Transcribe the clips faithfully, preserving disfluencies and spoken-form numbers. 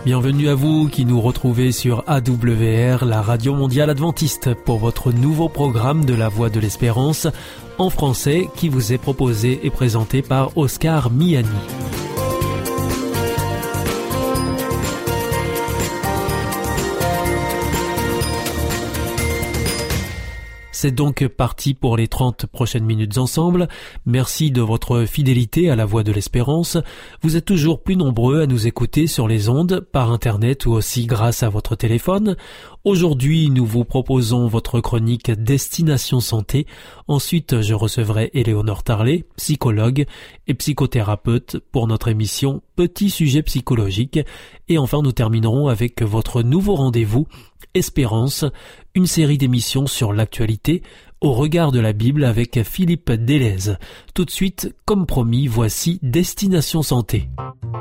Bienvenue à vous qui nous retrouvez sur A W R, la radio mondiale adventiste, pour votre nouveau programme de la Voix de l'Espérance en français qui vous est proposé et présenté par Oscar Miani. C'est donc parti pour les trente prochaines minutes ensemble. Merci de votre fidélité à la Voix de l'Espérance. Vous êtes toujours plus nombreux à nous écouter sur les ondes, par Internet ou aussi grâce à votre téléphone. Aujourd'hui, nous vous proposons votre chronique Destination Santé. Ensuite, je recevrai Éléonore Tarlet, psychologue et psychothérapeute, pour notre émission Petit sujet psychologique. Et enfin, nous terminerons avec votre nouveau rendez-vous Espérance, une série d'émissions sur l'actualité au regard de la Bible avec Philippe Delez. Tout de suite, comme promis, voici Destination Santé.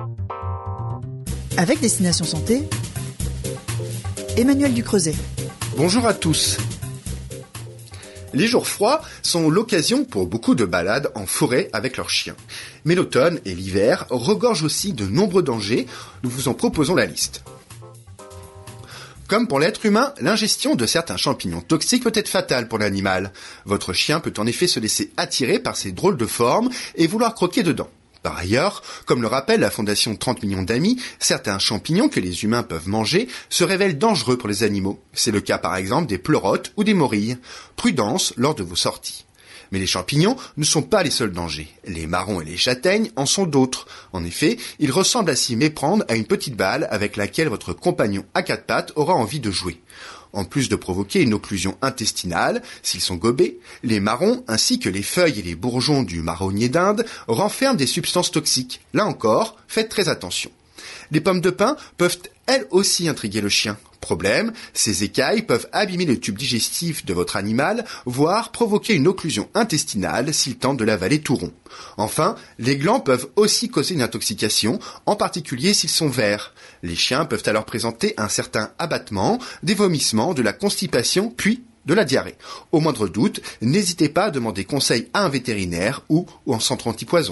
Avec Destination Santé, Emmanuel Ducreuset. Bonjour à tous. Les jours froids sont l'occasion pour beaucoup de balades en forêt avec leurs chiens. Mais l'automne et l'hiver regorgent aussi de nombreux dangers. Nous vous en proposons la liste. Comme pour l'être humain, l'ingestion de certains champignons toxiques peut être fatale pour l'animal. Votre chien peut en effet se laisser attirer par ces drôles de formes et vouloir croquer dedans. Par ailleurs, comme le rappelle la Fondation trente millions d'amis, certains champignons que les humains peuvent manger se révèlent dangereux pour les animaux. C'est le cas par exemple des pleurotes ou des morilles. Prudence lors de vos sorties. Mais les champignons ne sont pas les seuls dangers. Les marrons et les châtaignes en sont d'autres. En effet, ils ressemblent à s'y méprendre à une petite balle avec laquelle votre compagnon à quatre pattes aura envie de jouer. En plus de provoquer une occlusion intestinale, s'ils sont gobés, les marrons ainsi que les feuilles et les bourgeons du marronnier d'Inde renferment des substances toxiques. Là encore, faites très attention. Les pommes de pin peuvent elles aussi intriguer le chien. Problème, ces écailles peuvent abîmer le tube digestif de votre animal, voire provoquer une occlusion intestinale s'il tente de l'avaler tout rond. Enfin, les glands peuvent aussi causer une intoxication, en particulier s'ils sont verts. Les chiens peuvent alors présenter un certain abattement, des vomissements, de la constipation, puis de la diarrhée. Au moindre doute, n'hésitez pas à demander conseil à un vétérinaire ou, ou en centre antipoison.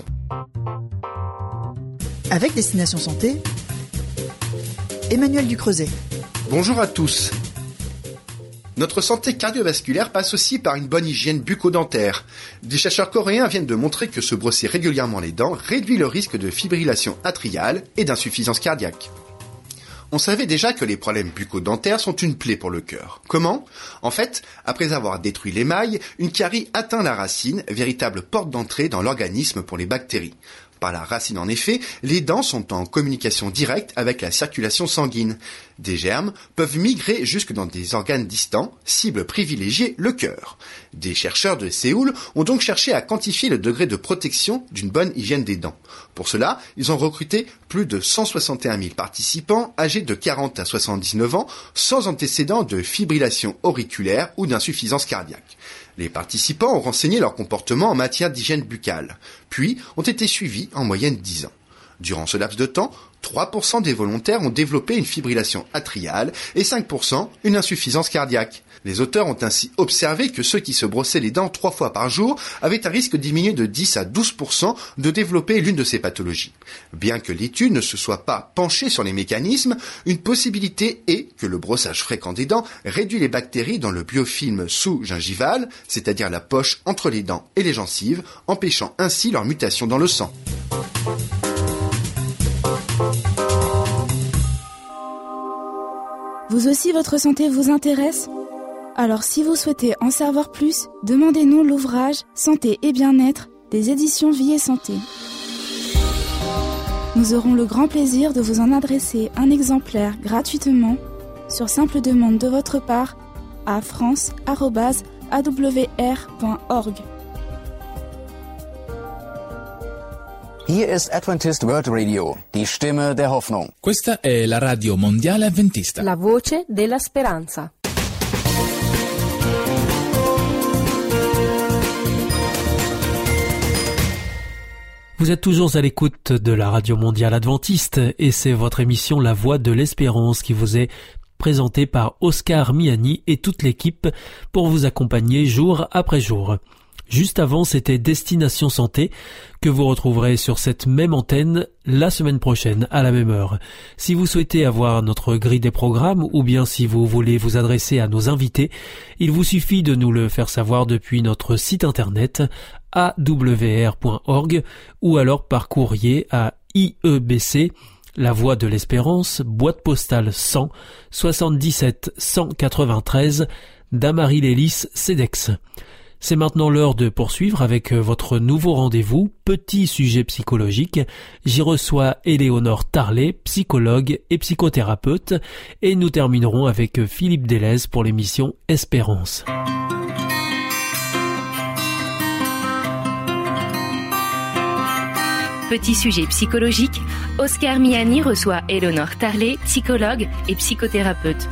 Avec Destination Santé, Emmanuel Ducreuset. Bonjour à tous. Notre santé cardiovasculaire passe aussi par une bonne hygiène bucco-dentaire. Des chercheurs coréens viennent de montrer que se brosser régulièrement les dents réduit le risque de fibrillation atriale et d'insuffisance cardiaque. On savait déjà que les problèmes bucco-dentaires sont une plaie pour le cœur. Comment ? En fait, après avoir détruit l'émail, une carie atteint la racine, véritable porte d'entrée dans l'organisme pour les bactéries. Par la racine en effet, les dents sont en communication directe avec la circulation sanguine. Des germes peuvent migrer jusque dans des organes distants, cible privilégiée le cœur. Des chercheurs de Séoul ont donc cherché à quantifier le degré de protection d'une bonne hygiène des dents. Pour cela, ils ont recruté plus de cent soixante et un mille participants âgés de quarante à soixante-dix-neuf ans, sans antécédent de fibrillation auriculaire ou d'insuffisance cardiaque. Les participants ont renseigné leur comportement en matière d'hygiène buccale, puis ont été suivis en moyenne dix ans. Durant ce laps de temps, trois pour cent des volontaires ont développé une fibrillation atriale et cinq pour cent une insuffisance cardiaque. Les auteurs ont ainsi observé que ceux qui se brossaient les dents trois fois par jour avaient un risque diminué de dix à douze pour cent de développer l'une de ces pathologies. Bien que l'étude ne se soit pas penchée sur les mécanismes, une possibilité est que le brossage fréquent des dents réduit les bactéries dans le biofilm sous-gingival, c'est-à-dire la poche entre les dents et les gencives, empêchant ainsi leur mutation dans le sang. Vous aussi, votre santé vous intéresse ? Alors si vous souhaitez en savoir plus, demandez-nous l'ouvrage Santé et bien-être des éditions Vie et Santé. Nous aurons le grand plaisir de vous en adresser un exemplaire gratuitement sur simple demande de votre part à france arobase a w r point org. Hier ist Adventist World Radio, die Stimme der Hoffnung. Questa è la radio mondiale adventista. La voce della speranza. Vous êtes toujours à l'écoute de la radio mondiale adventiste et c'est votre émission La Voix de l'Espérance qui vous est présentée par Oscar Miani et toute l'équipe pour vous accompagner jour après jour. Juste avant, c'était Destination Santé, que vous retrouverez sur cette même antenne la semaine prochaine à la même heure. Si vous souhaitez avoir notre grille des programmes ou bien si vous voulez vous adresser à nos invités, il vous suffit de nous le faire savoir depuis notre site internet a w r point org ou alors par courrier à I E B C, La Voie de l'Espérance, boîte postale cent, soixante-dix-sept cent quatre-vingt-treize, Damary-Lélis, Cedex. C'est maintenant l'heure de poursuivre avec votre nouveau rendez-vous, Petit sujet psychologique. J'y reçois Éléonore Tarlet, psychologue et psychothérapeute, et nous terminerons avec Philippe Delez pour l'émission Espérance. Petit sujet psychologique, Oscar Miani reçoit Éléonore Tarlet, psychologue et psychothérapeute.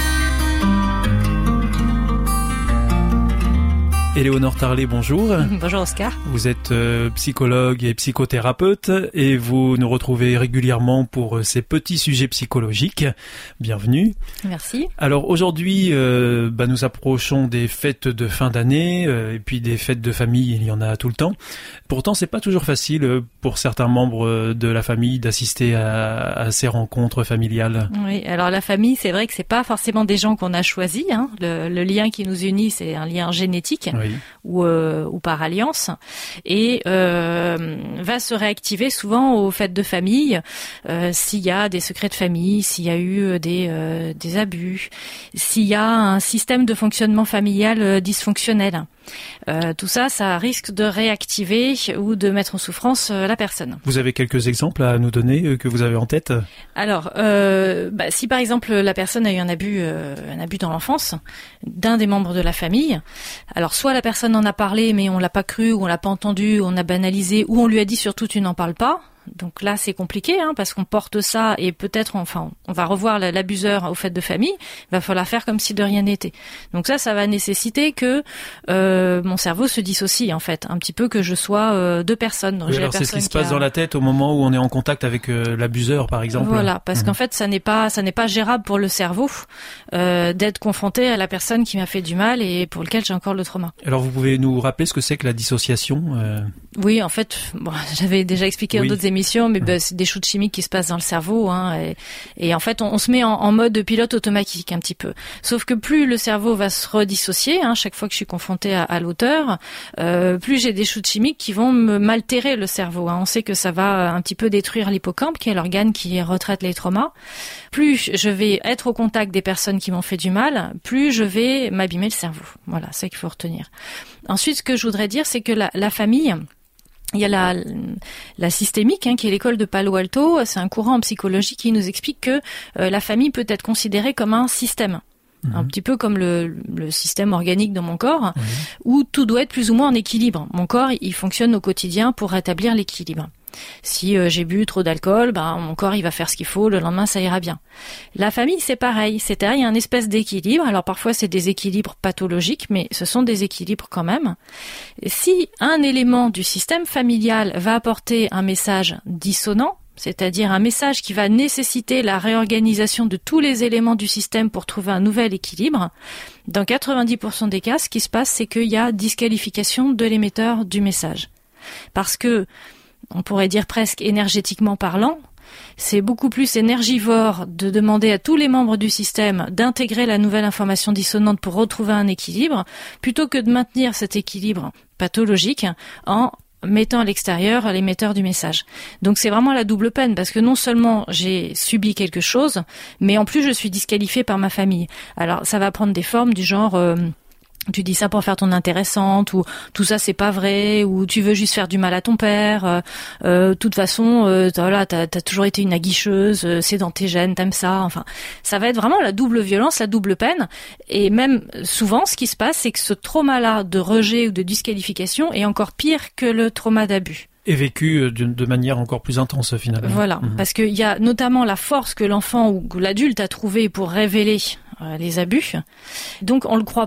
Éléonore Tarlet, bonjour. Bonjour Oscar. Vous êtes euh, psychologue et psychothérapeute et vous nous retrouvez régulièrement pour euh, ces petits sujets psychologiques. Bienvenue. Merci. Alors aujourd'hui, euh, bah, nous approchons des fêtes de fin d'année euh, et puis des fêtes de famille, il y en a tout le temps. Pourtant, c'est pas toujours facile euh, pour certains membres de la famille d'assister à, à ces rencontres familiales. Oui, alors la famille, c'est vrai que c'est pas forcément des gens qu'on a choisis. Hein. Le, le lien qui nous unit, c'est un lien génétique. Oui. Ou, euh, ou par alliance, et euh, va se réactiver souvent aux fêtes de famille euh, s'il y a des secrets de famille, s'il y a eu des, euh, des abus, s'il y a un système de fonctionnement familial euh, dysfonctionnel. Euh, tout ça, ça risque de réactiver ou de mettre en souffrance euh, la personne. Vous avez quelques exemples à nous donner euh, que vous avez en tête ? Alors, euh, bah, si par exemple la personne a eu un abus, euh, un abus dans l'enfance d'un des membres de la famille, alors soit la personne en a parlé mais on l'a pas cru ou on l'a pas entendu, on a banalisé ou on lui a dit surtout tu n'en parles pas. Donc là, c'est compliqué, hein, parce qu'on porte ça et peut-être, enfin, on va revoir l'abuseur aux fêtes de famille. Il va falloir faire comme si de rien n'était. Donc ça, ça va nécessiter que euh, mon cerveau se dissocie, en fait, un petit peu que je sois euh, deux personnes. Donc, oui, j'ai alors la c'est ce qui se passe a... dans la tête au moment où on est en contact avec euh, l'abuseur, par exemple. Voilà, parce mmh. qu'en fait, ça n'est pas, ça n'est pas gérable pour le cerveau euh, d'être confronté à la personne qui m'a fait du mal et pour lequel j'ai encore le trauma. Alors, vous pouvez nous rappeler ce que c'est que la dissociation euh... Oui, en fait, bon, j'avais déjà expliqué oui. dans d'autres émissions, mais bah, c'est des shoots chimiques qui se passent dans le cerveau, hein, et, et en fait, on, on se met en, en mode pilote automatique un petit peu. Sauf que plus le cerveau va se redissocier, hein, chaque fois que je suis confrontée à, à l'auteur, euh, plus j'ai des shoots chimiques qui vont me m'altérer le cerveau. Hein. On sait que ça va un petit peu détruire l'hippocampe, qui est l'organe qui retraite les traumas. Plus je vais être au contact des personnes qui m'ont fait du mal, plus je vais m'abîmer le cerveau. Voilà, c'est ça qu'il faut retenir. Ensuite, ce que je voudrais dire, c'est que la, la famille... Il y a la, la systémique, hein, qui est l'école de Palo Alto. C'est un courant en psychologie qui nous explique que euh, la famille peut être considérée comme un système. Mmh. Un petit peu comme le, le système organique dans mon corps, mmh. où tout doit être plus ou moins en équilibre. Mon corps, il fonctionne au quotidien pour rétablir l'équilibre. Si euh, j'ai bu trop d'alcool, ben mon corps il va faire ce qu'il faut, le lendemain ça ira bien. La famille c'est pareil, c'est-à-dire il y a une espèce d'équilibre. Alors parfois c'est des équilibres pathologiques, mais ce sont des équilibres quand même. Si un élément du système familial va apporter un message dissonant, c'est-à-dire un message qui va nécessiter la réorganisation de tous les éléments du système pour trouver un nouvel équilibre, dans quatre-vingt-dix pour cent des cas, ce qui se passe, c'est qu'il y a disqualification de l'émetteur du message. Parce que on pourrait dire presque énergétiquement parlant, c'est beaucoup plus énergivore de demander à tous les membres du système d'intégrer la nouvelle information dissonante pour retrouver un équilibre, plutôt que de maintenir cet équilibre pathologique en mettant à l'extérieur l'émetteur du message. Donc c'est vraiment la double peine, parce que non seulement j'ai subi quelque chose, mais en plus je suis disqualifiée par ma famille. Alors ça va prendre des formes du genre... Euh, tu dis ça pour faire ton intéressante, ou tout ça c'est pas vrai, ou tu veux juste faire du mal à ton père, euh, euh, toute façon euh, voilà, t'as, t'as toujours été une aguicheuse, euh, c'est dans tes gènes, t'aimes ça, enfin ça va être vraiment la double violence, la double peine. Et même souvent ce qui se passe, c'est que ce trauma-là de rejet ou de disqualification est encore pire que le trauma d'abus. Et vécu de, de manière encore plus intense finalement. Voilà, mmh. Parce qu'il y a notamment la force que l'enfant ou que l'adulte a trouvée pour révéler euh, les abus. Donc on le croit pas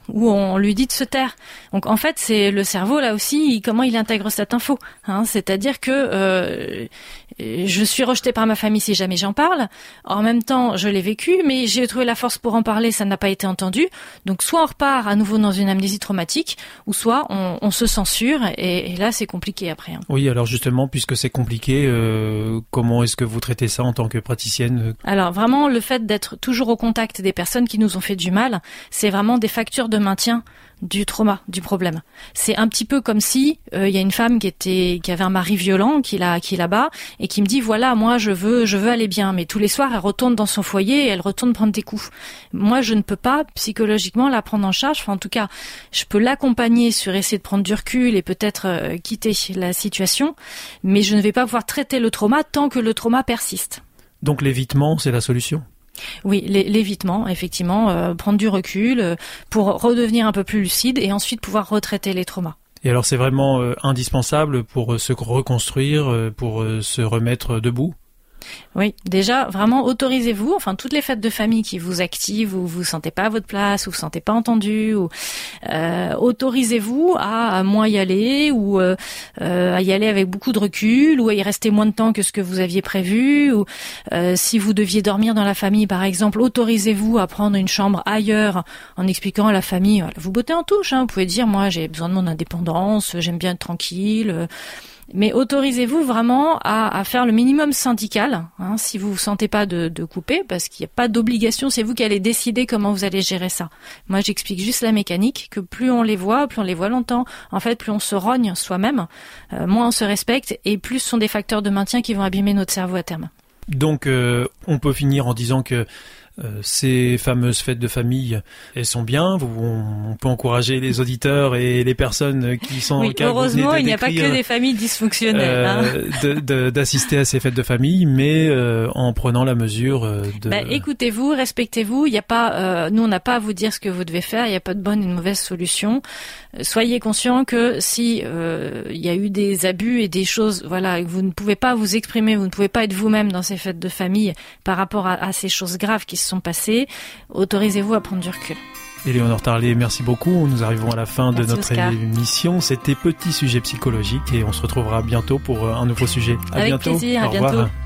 où on lui dit de se taire. Donc en fait, c'est le cerveau là aussi, comment il intègre cette info. Hein, c'est-à-dire que euh, je suis rejetée par ma famille si jamais j'en parle. En même temps, je l'ai vécu, mais j'ai trouvé la force pour en parler, ça n'a pas été entendu. Donc soit on repart à nouveau dans une amnésie traumatique, ou soit on, on se censure, et, et là c'est compliqué après. Hein. Oui, alors justement, puisque c'est compliqué, euh, comment est-ce que vous traitez ça en tant que praticienne ? Alors vraiment, le fait d'être toujours au contact des personnes qui nous ont fait du mal, c'est vraiment des facteurs de maintien du trauma, du problème. C'est un petit peu comme si il euh, y a une femme qui était, qui avait un mari violent, qui la, qui là-bas, et qui me dit voilà, moi je veux, je veux aller bien, mais tous les soirs elle retourne dans son foyer et elle retourne prendre des coups. Moi je ne peux pas psychologiquement la prendre en charge. Enfin en tout cas, je peux l'accompagner sur essayer de prendre du recul et peut-être euh, quitter la situation, mais je ne vais pas pouvoir traiter le trauma tant que le trauma persiste. Donc l'évitement, c'est la solution ? Oui, l'évitement, effectivement, euh, prendre du recul euh, pour redevenir un peu plus lucide et ensuite pouvoir retraiter les traumas. Et alors c'est vraiment euh, indispensable pour euh, se reconstruire, euh, pour euh, se remettre debout ? Oui, déjà, vraiment, autorisez-vous, enfin, toutes les fêtes de famille qui vous activent, où vous vous sentez pas à votre place, où vous vous sentez pas entendu, ou, euh, autorisez-vous à, à moins y aller, ou euh, à y aller avec beaucoup de recul, ou à y rester moins de temps que ce que vous aviez prévu, ou euh, si vous deviez dormir dans la famille, par exemple, autorisez-vous à prendre une chambre ailleurs, en expliquant à la famille, vous bottez en touche, hein, vous pouvez dire, moi, j'ai besoin de mon indépendance, j'aime bien être tranquille, euh, mais autorisez-vous vraiment à, à faire le minimum syndical, hein, si vous vous sentez pas de, de couper, parce qu'il n'y a pas d'obligation, c'est vous qui allez décider comment vous allez gérer ça. Moi, j'explique juste la mécanique, que plus on les voit, plus on les voit longtemps, en fait, plus on se rogne soi-même, euh, moins on se respecte, et plus ce sont des facteurs de maintien qui vont abîmer notre cerveau à terme. Donc, euh, on peut finir en disant que Euh, ces fameuses fêtes de famille, elles sont bien. Vous, on, on peut encourager les auditeurs et les personnes qui sont oui, dans le cas heureusement, de il n'y a pas que des familles dysfonctionnelles. Euh, hein. de, de, d'assister à ces fêtes de famille, mais euh, en prenant la mesure de. Bah, écoutez-vous, respectez-vous. Il n'y a pas, euh, nous, on n'a pas à vous dire ce que vous devez faire. Il n'y a pas de bonne et de mauvaise solution. Soyez conscients que si euh, il y a eu des abus et des choses, voilà, vous ne pouvez pas vous exprimer, vous ne pouvez pas être vous-même dans ces fêtes de famille par rapport à, à ces choses graves qui se sont passées, autorisez-vous à prendre du recul. Éléonore Tarlet, merci beaucoup. Nous arrivons à la fin merci de notre Oscar. émission. C'était Petit Sujet Psychologique et on se retrouvera bientôt pour un nouveau sujet. À Avec bientôt. plaisir, Au à bientôt. revoir.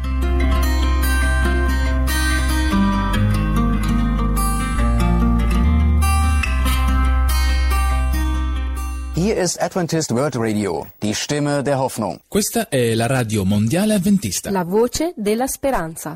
Hier ist Adventist World Radio, die Stimme der Hoffnung. Questa è la Radio Mondiale Adventista. La voce della speranza.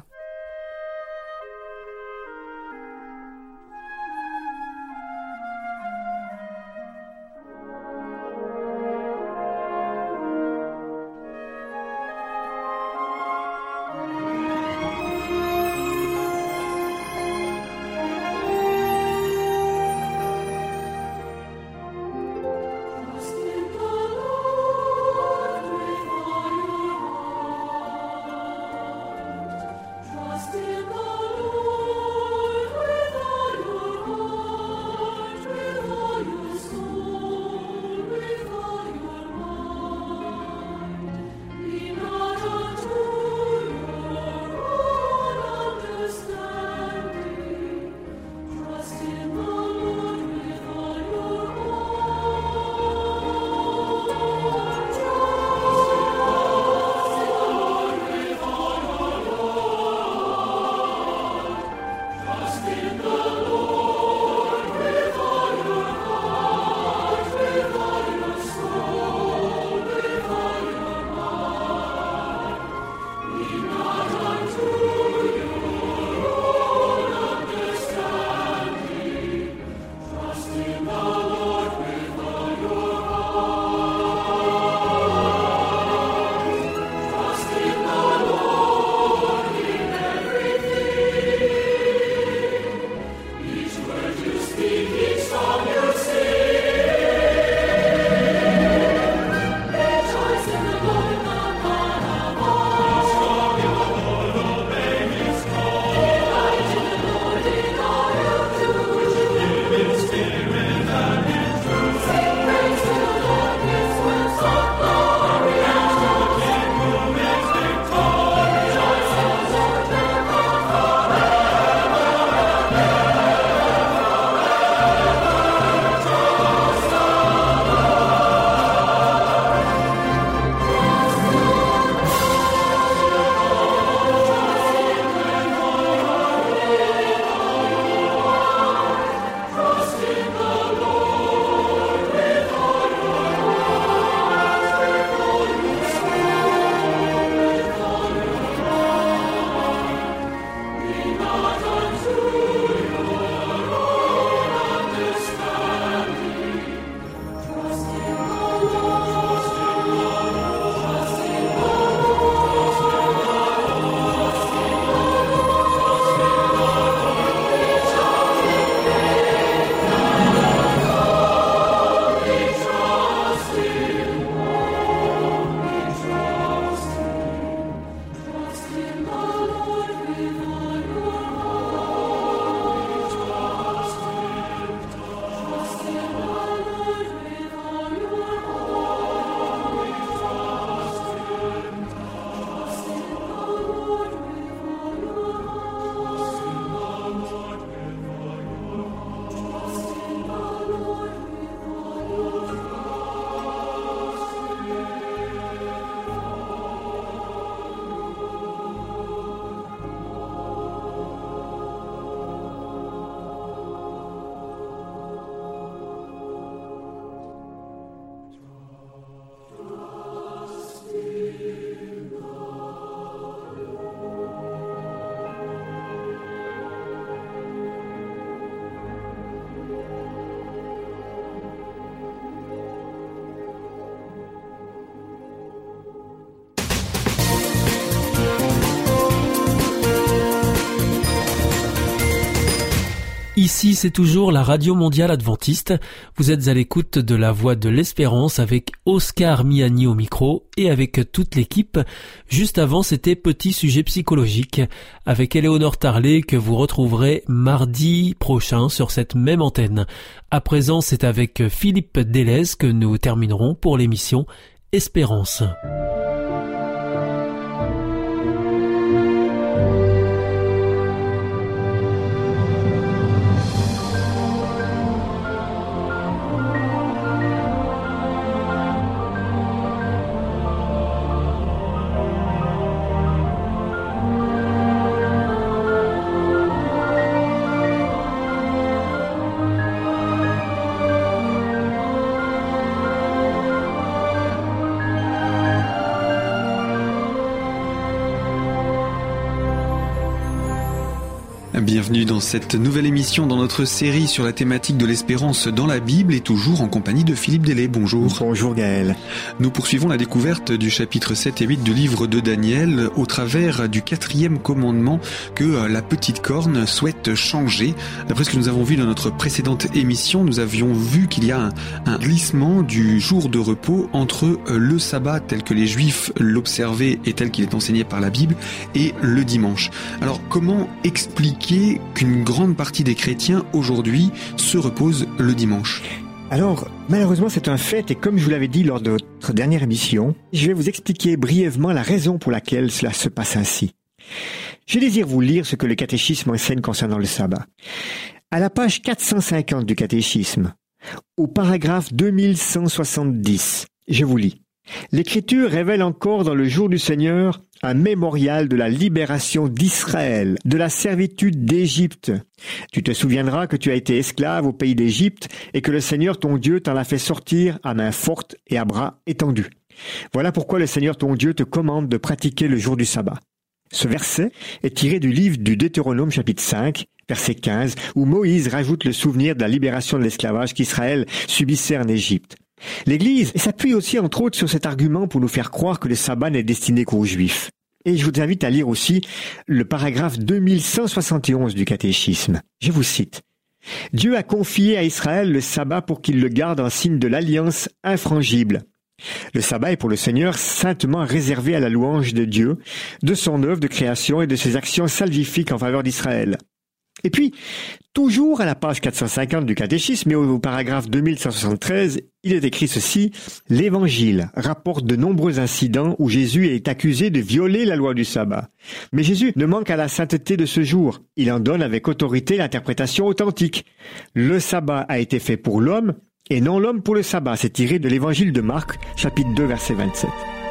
Ici, c'est toujours la Radio Mondiale Adventiste. Vous êtes à l'écoute de la Voix de l'Espérance avec Oscar Miani au micro et avec toute l'équipe. Juste avant, c'était Petit Sujet Psychologique avec Éléonore Tarlet que vous retrouverez mardi prochain sur cette même antenne. À présent, c'est avec Philippe Delez que nous terminerons pour l'émission Espérance. Bienvenue dans cette nouvelle émission dans notre série sur la thématique de l'espérance dans la Bible et toujours en compagnie de Philippe Delay. Bonjour. Bonjour Gaël. Nous poursuivons la découverte du chapitre sept et huit du livre de Daniel au travers du quatrième commandement que la petite corne souhaite changer. D'après ce que nous avons vu dans notre précédente émission, nous avions vu qu'il y a un, un glissement du jour de repos entre le sabbat tel que les Juifs l'observaient et tel qu'il est enseigné par la Bible et le dimanche. Alors comment expliquer qu'une grande partie des chrétiens aujourd'hui se reposent le dimanche? Alors, malheureusement, c'est un fait et comme je vous l'avais dit lors de notre dernière émission, je vais vous expliquer brièvement la raison pour laquelle cela se passe ainsi. Je désire vous lire ce que le catéchisme enseigne concernant le sabbat. À la page quatre cent cinquante du catéchisme, au paragraphe deux mille cent soixante-dix, je vous lis. L'Écriture révèle encore dans le jour du Seigneur un mémorial de la libération d'Israël, de la servitude d'Égypte. Tu te souviendras que tu as été esclave au pays d'Égypte et que le Seigneur ton Dieu t'en a fait sortir à main forte et à bras étendus. Voilà pourquoi le Seigneur ton Dieu te commande de pratiquer le jour du sabbat. Ce verset est tiré du livre du Deutéronome chapitre cinq, verset quinze, où Moïse rajoute le souvenir de la libération de l'esclavage qu'Israël subissait en Égypte. L'Église s'appuie aussi entre autres sur cet argument pour nous faire croire que le sabbat n'est destiné qu'aux Juifs. Et je vous invite à lire aussi le paragraphe deux mille cent soixante et onze du catéchisme. Je vous cite. « Dieu a confié à Israël le sabbat pour qu'il le garde en signe de l'alliance infrangible. Le sabbat est pour le Seigneur saintement réservé à la louange de Dieu, de son œuvre de création et de ses actions salvifiques en faveur d'Israël. » Et puis, toujours à la page quatre cent cinquante du catéchisme et au paragraphe deux mille cent soixante-treize, il est écrit ceci. « L'Évangile rapporte de nombreux incidents où Jésus est accusé de violer la loi du sabbat. Mais Jésus ne manque à la sainteté de ce jour. Il en donne avec autorité l'interprétation authentique. Le sabbat a été fait pour l'homme et non l'homme pour le sabbat. » C'est tiré de l'Évangile de Marc, chapitre deux, verset vingt-sept.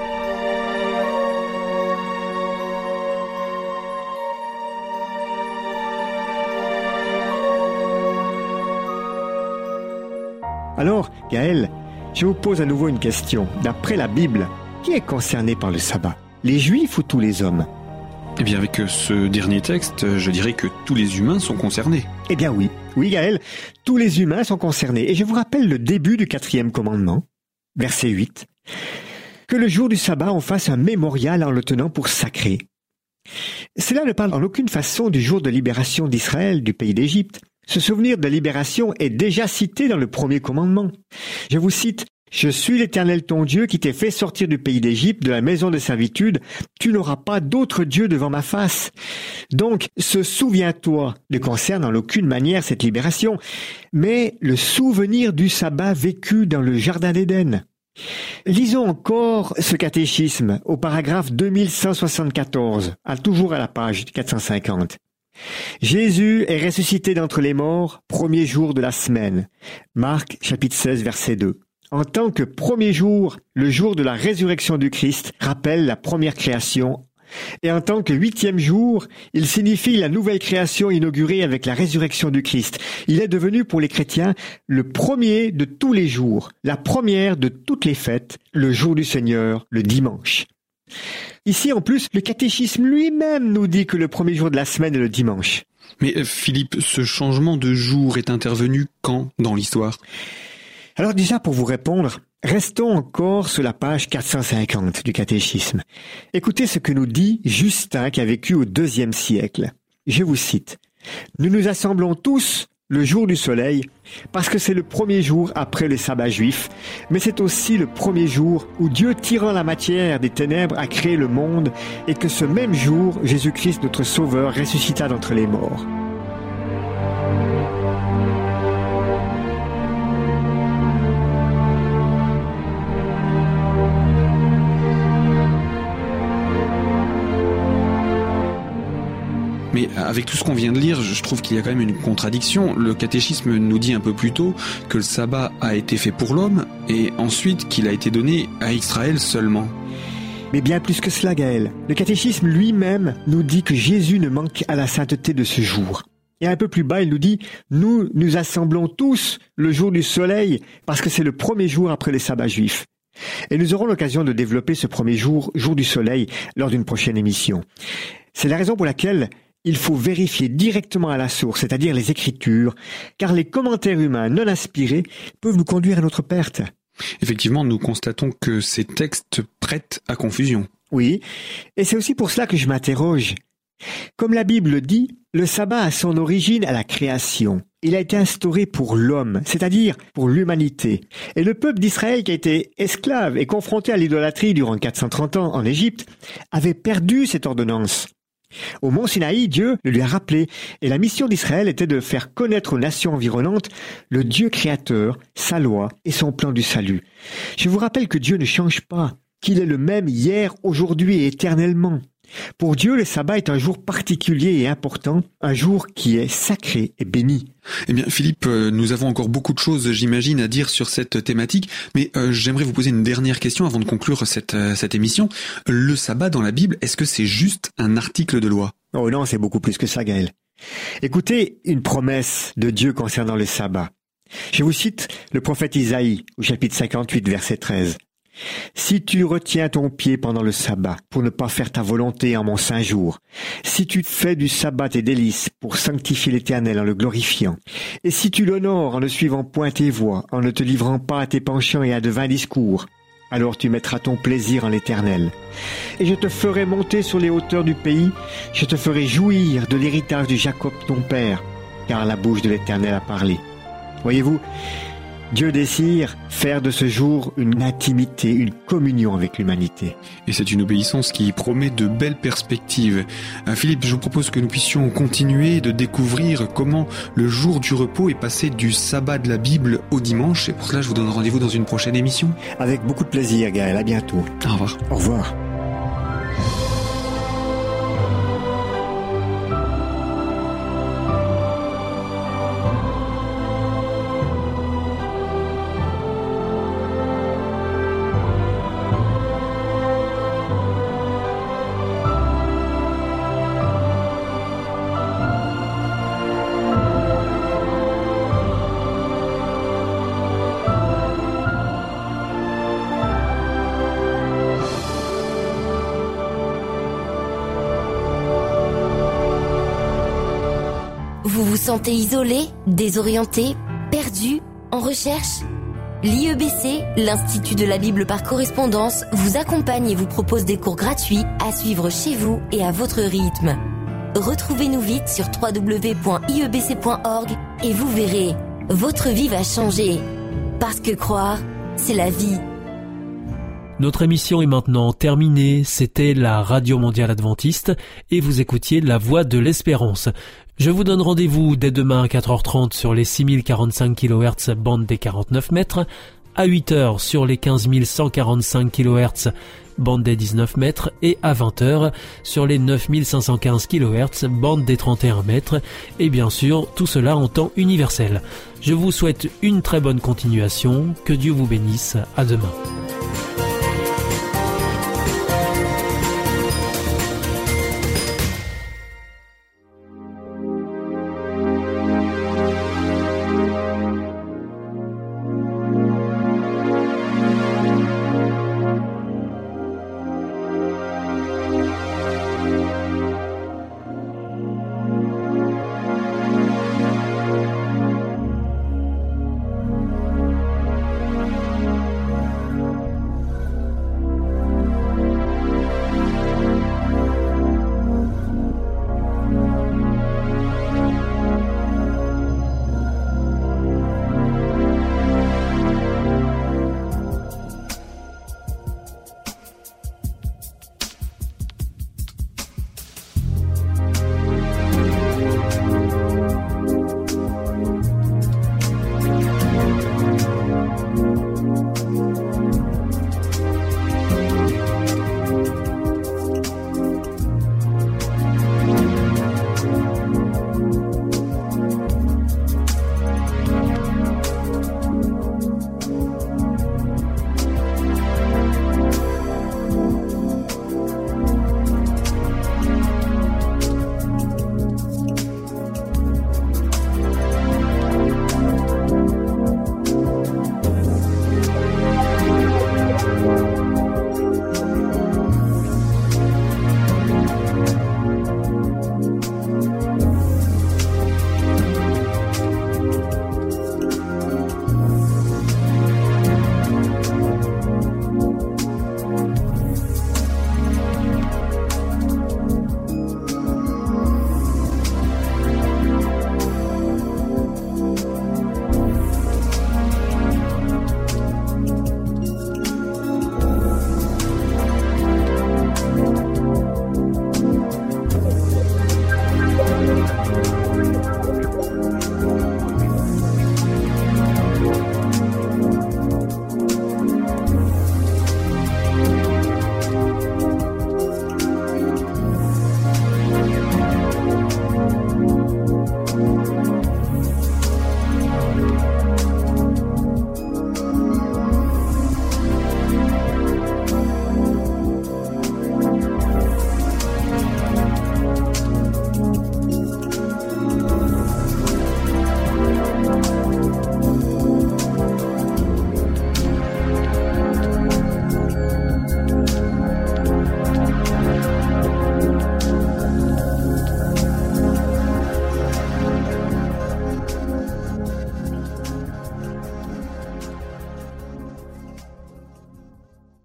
Alors, Gaël, je vous pose à nouveau une question. D'après la Bible, qui est concerné par le sabbat? Les Juifs ou tous les hommes? Eh bien, avec ce dernier texte, je dirais que tous les humains sont concernés. Eh bien oui. Oui, Gaël, tous les humains sont concernés. Et je vous rappelle le début du quatrième commandement, verset huit. Que le jour du sabbat, on fasse un mémorial en le tenant pour sacré. Cela ne parle en aucune façon du jour de libération d'Israël du pays d'Égypte. Ce souvenir de libération est déjà cité dans le premier commandement. Je vous cite, « Je suis l'Éternel ton Dieu qui t'ai fait sortir du pays d'Égypte, de la maison de servitude. Tu n'auras pas d'autre Dieu devant ma face. » Donc, ce « souviens-toi » ne concerne en aucune manière cette libération, mais le souvenir du sabbat vécu dans le jardin d'Éden. Lisons encore ce catéchisme au paragraphe deux mille cent soixante-quatorze, à, toujours à la page quatre cent cinquante. Jésus est ressuscité d'entre les morts, premier jour de la semaine. Marc, chapitre seize, verset deux. En tant que premier jour, le jour de la résurrection du Christ rappelle la première création. Et en tant que huitième jour, il signifie la nouvelle création inaugurée avec la résurrection du Christ. Il est devenu pour les chrétiens le premier de tous les jours, la première de toutes les fêtes, le jour du Seigneur, le dimanche. Ici, en plus, le catéchisme lui-même nous dit que le premier jour de la semaine est le dimanche. Mais Philippe, ce changement de jour est intervenu quand dans l'histoire? Alors déjà, pour vous répondre, restons encore sur la page quatre cent cinquante du catéchisme. Écoutez ce que nous dit Justin qui a vécu au deuxième siècle. Je vous cite. « Nous nous assemblons tous le jour du soleil, parce que c'est le premier jour après le sabbat juif, mais c'est aussi le premier jour où Dieu, tirant la matière des ténèbres, a créé le monde, et que ce même jour, Jésus-Christ, notre Sauveur, ressuscita d'entre les morts. Mais avec tout ce qu'on vient de lire, je trouve qu'il y a quand même une contradiction. Le catéchisme nous dit un peu plus tôt que le sabbat a été fait pour l'homme et ensuite qu'il a été donné à Israël seulement. Mais bien plus que cela, Gaël. Le catéchisme lui-même nous dit que Jésus ne manque à la sainteté de ce jour. Et un peu plus bas, il nous dit « Nous nous assemblons tous le jour du soleil parce que c'est le premier jour après les sabbats juifs. » Et nous aurons l'occasion de développer ce premier jour, jour du soleil, lors d'une prochaine émission. C'est la raison pour laquelle il faut vérifier directement à la source, c'est-à-dire les Écritures, car les commentaires humains non inspirés peuvent nous conduire à notre perte. Effectivement, nous constatons que ces textes prêtent à confusion. Oui, et c'est aussi pour cela que je m'interroge. Comme la Bible dit, le sabbat a son origine à la création. Il a été instauré pour l'homme, c'est-à-dire pour l'humanité. Et le peuple d'Israël, qui a été esclave et confronté à l'idolâtrie durant quatre cent trente ans en Égypte, avait perdu cette ordonnance. Au mont Sinaï, Dieu le lui a rappelé, et la mission d'Israël était de faire connaître aux nations environnantes le Dieu créateur, sa loi et son plan du salut. Je vous rappelle que Dieu ne change pas, qu'il est le même hier, aujourd'hui et éternellement. Pour Dieu, le sabbat est un jour particulier et important, un jour qui est sacré et béni. Eh bien, Philippe, nous avons encore beaucoup de choses, j'imagine, à dire sur cette thématique, mais euh, j'aimerais vous poser une dernière question avant de conclure cette, euh, cette émission. Le sabbat dans la Bible, est-ce que c'est juste un article de loi ? Oh non, c'est beaucoup plus que ça, Gaël. Écoutez une promesse de Dieu concernant le sabbat. Je vous cite le prophète Isaïe, au chapitre cinquante-huit, verset treize. « Si tu retiens ton pied pendant le sabbat pour ne pas faire ta volonté en mon saint jour, si tu fais du sabbat tes délices pour sanctifier l'Éternel en le glorifiant, et si tu l'honores en ne suivant point tes voies, en ne te livrant pas à tes penchants et à de vains discours, alors tu mettras ton plaisir en l'Éternel. Et je te ferai monter sur les hauteurs du pays, je te ferai jouir de l'héritage de Jacob ton père, car la bouche de l'Éternel a parlé. » Voyez-vous, Dieu désire faire de ce jour une intimité, une communion avec l'humanité. Et c'est une obéissance qui promet de belles perspectives. Euh, Philippe, je vous propose que nous puissions continuer de découvrir comment le jour du repos est passé du sabbat de la Bible au dimanche. Et pour cela, je vous donne rendez-vous dans une prochaine émission. Avec beaucoup de plaisir, Gaël. À bientôt. Au revoir. Au revoir. Vous vous sentez isolé, désorienté, perdu, en recherche ? L'I E B C, l'Institut de la Bible par correspondance, vous accompagne et vous propose des cours gratuits à suivre chez vous et à votre rythme. Retrouvez-nous vite sur w w w point i e b c point org et vous verrez, votre vie va changer. Parce que croire, c'est la vie. Notre émission est maintenant terminée. C'était la Radio Mondiale Adventiste et vous écoutiez La Voix de l'Espérance. Je vous donne rendez-vous dès demain à quatre heures trente sur les six mille quarante-cinq kilohertz bande des quarante-neuf mètres, à huit heures sur les quinze mille cent quarante-cinq kilohertz bande des dix-neuf mètres et à vingt heures sur les neuf mille cinq cent quinze kilohertz bande des trente et un mètres et bien sûr tout cela en temps universel. Je vous souhaite une très bonne continuation, que Dieu vous bénisse, à demain.